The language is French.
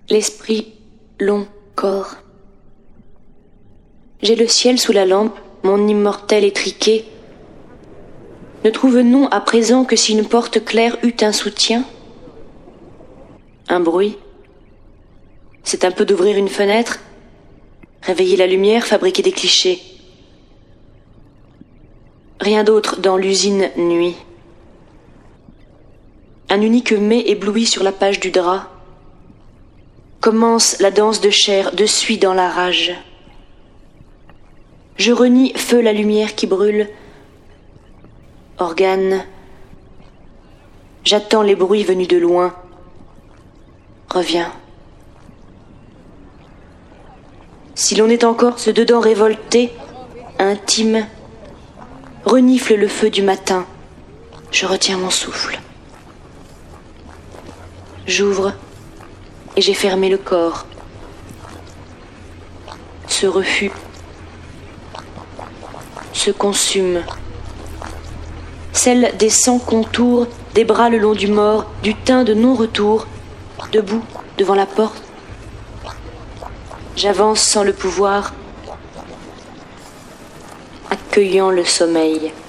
L'esprit, long corps. J'ai le ciel sous la lampe, mon immortel étriqué. Ne trouve-nous à présent que si une porte claire eut un soutien? Un bruit. C'est un peu d'ouvrir une fenêtre, réveiller la lumière, fabriquer des clichés. Rien d'autre dans l'usine nuit. Un unique mets ébloui sur la page du drap. Commence la danse de chair, de suie dans la rage. Je renie feu la lumière qui brûle. Organe. J'attends les bruits venus de loin. Reviens. Si l'on est encore ce dedans révolté, intime, renifle le feu du matin. Je retiens mon souffle. J'ouvre et j'ai fermé le corps. Ce refus se consume. Celle des sans contours, des bras le long du mort, du teint de non-retour, debout devant la porte. J'avance sans le pouvoir, accueillant le sommeil.